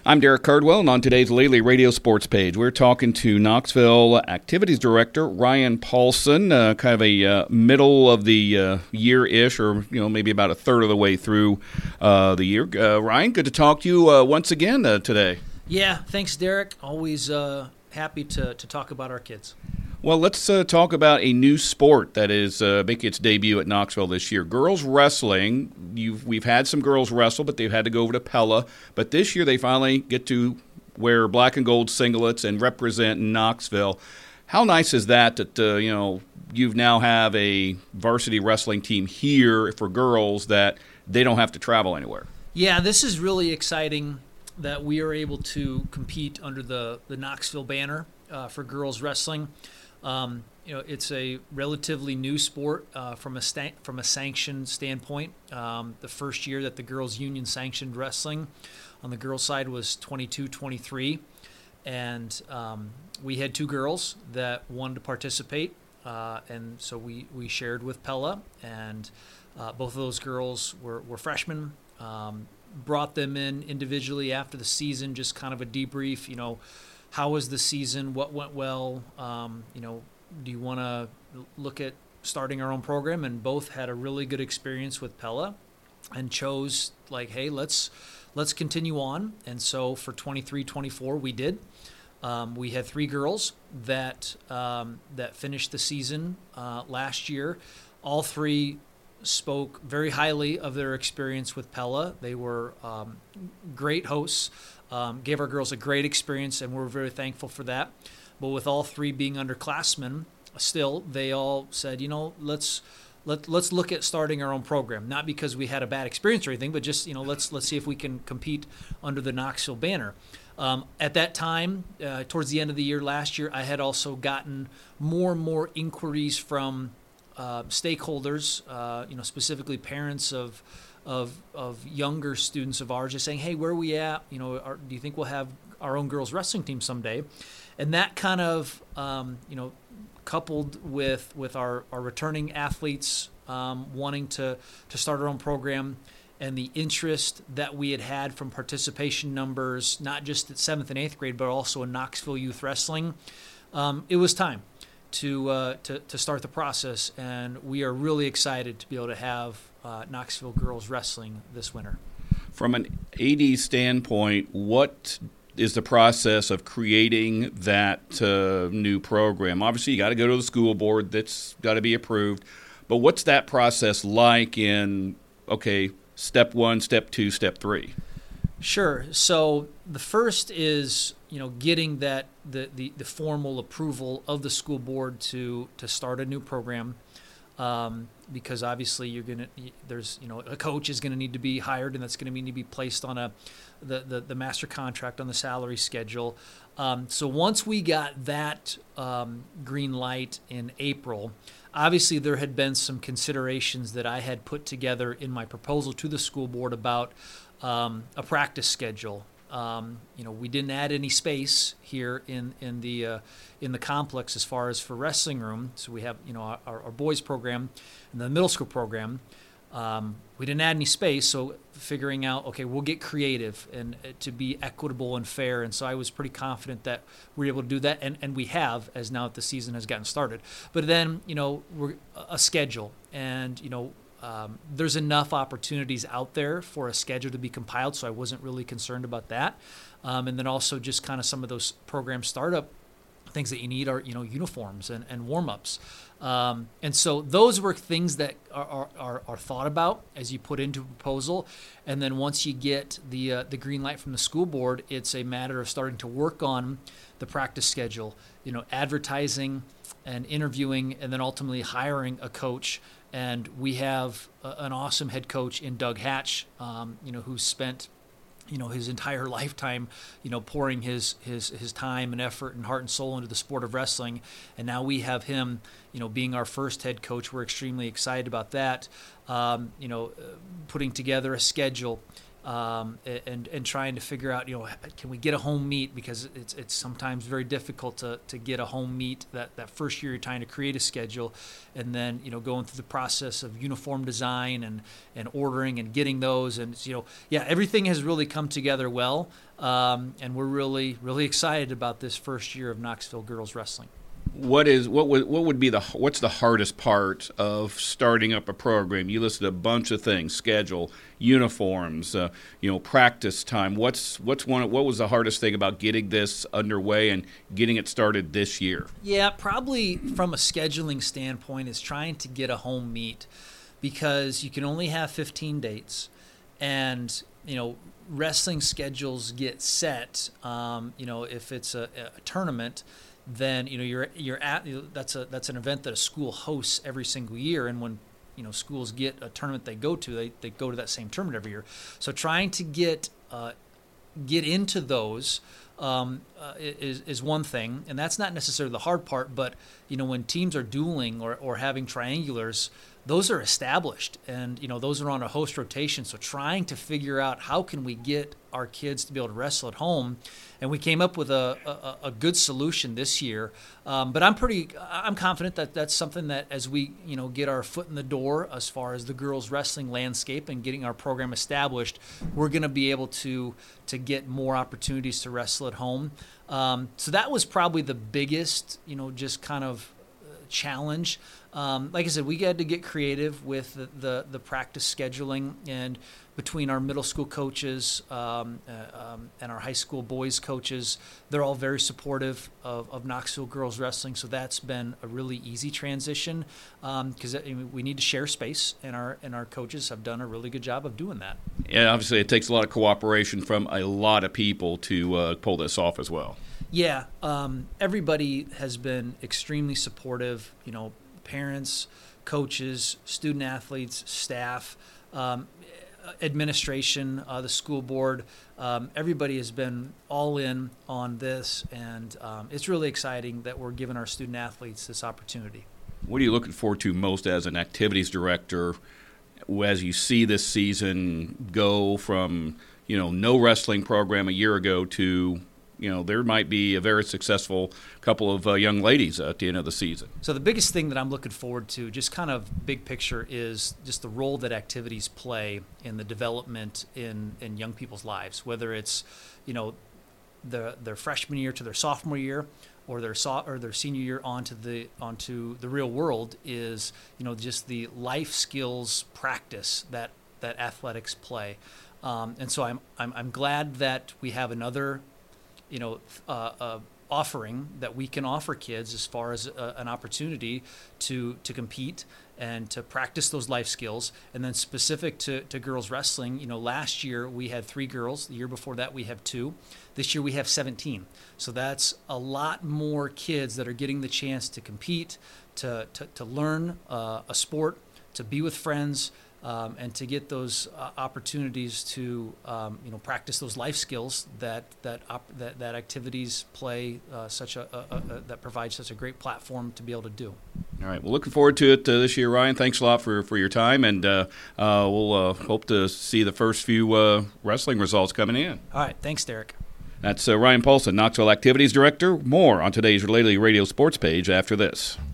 I'm Derek Cardwell, and on today's Lely Radio Sports page, we're talking to Knoxville Activities Director Ryan Paulson, kind of a middle of the year-ish, or maybe about a third of the way through the year. Ryan, good to talk to you once again today. Yeah, thanks, Derek. Always happy to talk about our kids. Well, let's talk about a new sport that is making its debut at Knoxville this year. Girls wrestling. We've had some girls wrestle, but they've had to go over to Pella. But this year they finally get to wear black and gold singlets and represent Knoxville. How nice is that you now have a varsity wrestling team here for girls that they don't have to travel anywhere? Yeah, this is really exciting that we are able to compete under the Knoxville banner for girls wrestling. It's a relatively new sport from a sanctioned standpoint. The first year that the girls' union sanctioned wrestling on the girls' side was 22-23, and we had two girls that wanted to participate, and so we shared with Pella, and both of those girls were freshmen. Brought them in individually after the season, just kind of a debrief. How was the season? What went well? Do you want to look at starting our own program? And both had a really good experience with Pella and chose, hey, let's continue on. And so for 23-24, we did. We had three girls that finished the season last year. All three spoke very highly of their experience with Pella. They were great hosts, gave our girls a great experience, and we're very thankful for that. But with all three being underclassmen, still, they all said, let's look at starting our own program. Not because we had a bad experience or anything, but just, let's see if we can compete under the Knoxville banner. At that time, towards the end of the year last year, I had also gotten more and more inquiries from stakeholders, specifically parents of younger students of ours, just saying, "Hey, where are we at? Do you think we'll have our own girls wrestling team someday?" And that kind of, coupled with our returning athletes wanting to start our own program, and the interest that we had from participation numbers, not just at 7th and 8th grade, but also in Knoxville youth wrestling, it was time to start the process, and we are really excited to be able to have Knoxville girls wrestling this winter. From an AD standpoint, what is the process of creating that new program? Obviously, you got to go to the school board. That's got to be approved. But what's that process like in, step 1, step 2, step 3? Sure. So the first is, getting that the formal approval of the school board to start a new program, because obviously there's a coach is going to need to be hired, and that's going to need to be placed on the master contract on the salary schedule. So once we got that green light in April, obviously there had been some considerations that I had put together in my proposal to the school board about a practice schedule. We didn't add any space here in the complex as far as for wrestling room. So we have our boys program and the middle school program. We didn't add any space, so figuring out, we'll get creative and to be equitable and fair. And so I was pretty confident that we were able to do that, and we have, as now that the season has gotten started. But then, we're a schedule, and there's enough opportunities out there for a schedule to be compiled, so I wasn't really concerned about that. And then also just kind of some of those program startup things that you need are uniforms and warm-ups. And so those were things that are thought about as you put into a proposal. And then once you get the green light from the school board, it's a matter of starting to work on the practice schedule, advertising and interviewing, and then ultimately hiring a coach. And we have an awesome head coach in Doug Hatch, who's spent his entire lifetime, pouring his time and effort and heart and soul into the sport of wrestling. And now we have him, being our first head coach. We're extremely excited about that. Putting together a schedule, and trying to figure out, can we get a home meet, because it's sometimes very difficult to get a home meet that first year you're trying to create a schedule, and then going through the process of uniform design and ordering and getting those, and everything has really come together well, and we're really really excited about this first year of Knoxville girls wrestling. What's the hardest part of starting up a program? You listed a bunch of things: schedule, uniforms, practice time. What was the hardest thing about getting this underway and getting it started this year? Yeah, probably from a scheduling standpoint is trying to get a home meet, because you can only have 15 dates, and wrestling schedules get set. If it's a tournament, then that's an event that a school hosts every single year, and when schools get a tournament they go to, they go to that same tournament every year. So trying to get into those is one thing, and that's not necessarily the hard part. But when teams are dueling or having triangulars, those are established, and those are on a host rotation. So trying to figure out how can we get our kids to be able to wrestle at home, and we came up with a good solution this year. But I'm confident that that's something that, as we get our foot in the door as far as the girls wrestling landscape and getting our program established, we're going to be able to get more opportunities to wrestle at home. So that was probably the biggest just kind of challenge. Like I said, we had to get creative with the practice scheduling, and between our middle school coaches and our high school boys coaches, they're all very supportive of Knoxville girls wrestling. So that's been a really easy transition, because we need to share space, and our coaches have done a really good job of doing that. Yeah, obviously it takes a lot of cooperation from a lot of people to pull this off as well. Yeah, everybody has been extremely supportive. Parents, coaches, student athletes, staff, administration, the school board. Everybody has been all in on this, and it's really exciting that we're giving our student athletes this opportunity. What are you looking forward to most as an activities director as you see this season go from no wrestling program a year ago to there might be a very successful couple of young ladies at the end of the season? So the biggest thing that I'm looking forward to, just kind of big picture, is just the role that activities play in the development in young people's lives, whether it's their freshman year to their sophomore year, or their senior year onto the real world, is just the life skills practice that athletics play. And so I'm glad that we have another offering that we can offer kids as far as an opportunity to compete and to practice those life skills. And then specific to girls wrestling, last year we had 3 girls. The year before that we have 2. This year we have 17. So that's a lot more kids that are getting the chance to compete, to learn a sport, to be with friends, and to get those opportunities to practice those life skills that activities play that provide such a great platform to be able to do. All right. Well, looking forward to it this year, Ryan. Thanks a lot for your time, and we'll hope to see the first few wrestling results coming in. All right. Thanks, Derek. That's Ryan Paulson, Knoxville Activities Director. More on today's Lately Radio Sports page after this.